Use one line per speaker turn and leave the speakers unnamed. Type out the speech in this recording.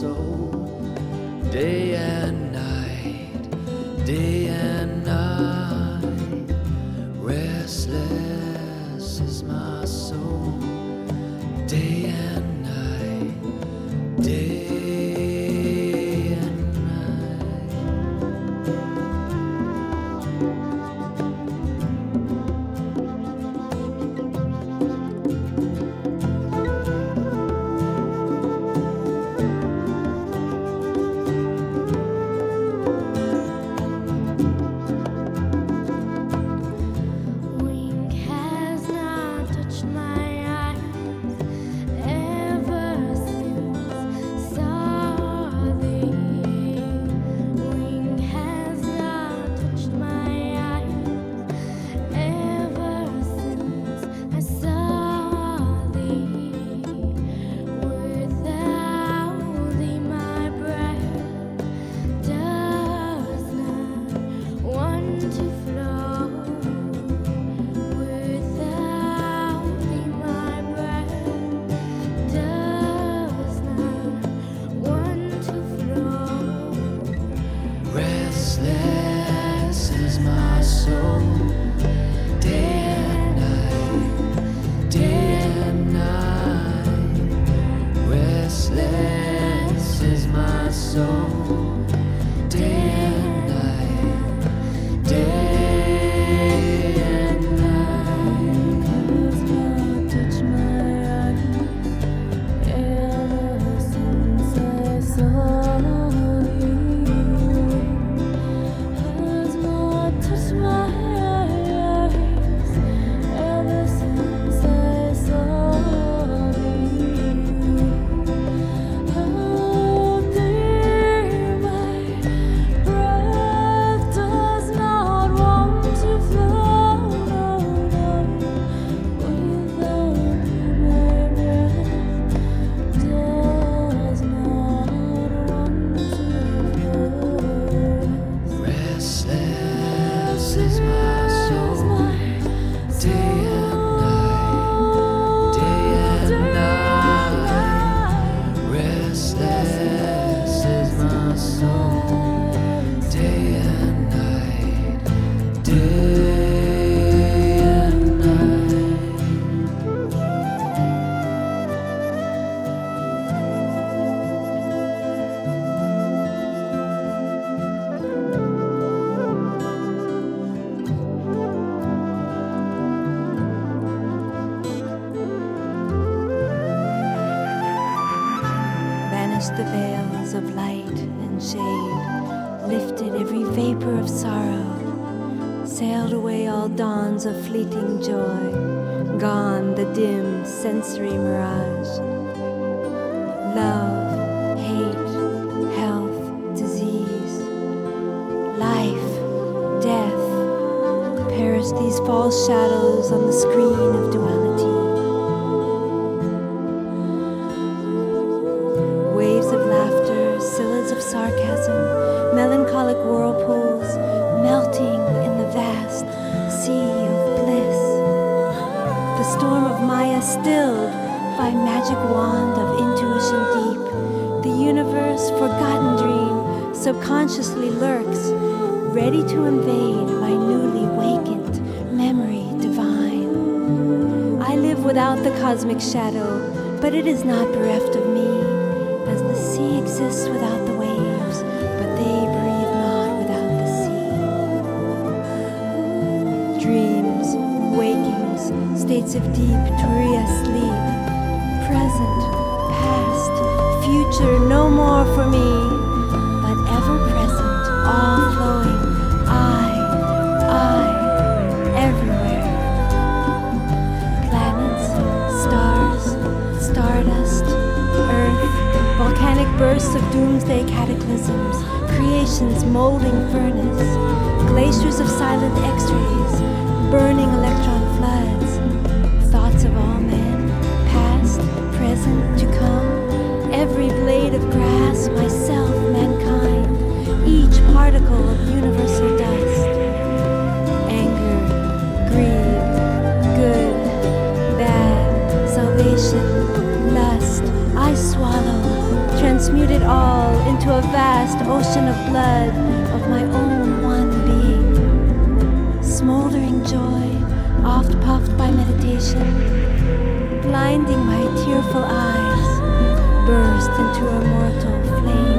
soul. Day and night, day and night, restless is my soul. Day and night, day and night.
Wing has not touched my eyes ever since saw thee. Wing has not touched my eyes ever since I saw thee. Without thee, my breath does not want to flow. Without thee, my breath does not want to flow.
Restless is my soul. Day and night, day and night. Restless is my soul. Day and night, day and night.
Has not touched my eyes ever since I saw thee. Has not touched my eyes ever since I saw thee. Out there, my breath does not want to flow. Without my breath does not want to flow.
Restless is my soul. Day and night. Restless is my soul. Day and night, day and night.
Vanished the veils of light and shade, lifted every vapor of sorrow, sailed away all dawns of fleeting joy, gone the dim sensory mirage. Love, hate, health, disease, life, death, perished these false shadows on the screen of duality. Waves of laughter, silhouettes of sarcasm, melancholic whirlpools, melting in the vast sea of bliss. The storm of Maya stilled by magic wand of intuition deep. The universe, forgotten dream, subconsciously lurks, ready to invade my newly wakened memory divine. I live without the cosmic shadow, but it is not bereft of me. As the sea exists without the waves, but they breathe not without the sea. Dreams, wakings, states of deep Turiya sleep, present, past, future, no more for me, but ever present, all flowing, I, everywhere. Planets, stars, stardust, earth, volcanic bursts of doomsday cataclysms, creation's molding furnace, glaciers of silent x-rays, burning electron floods, thoughts of all men, past, present, to come, every blade of grass, myself, mankind, each particle of universal dust. Anger, greed, good, bad, salvation, lust, I swallow, transmute it all into a vast ocean of blood of my own one being. Smoldering joy, oft puffed by meditation, blinding my tearful eyes, burst into immortal flame.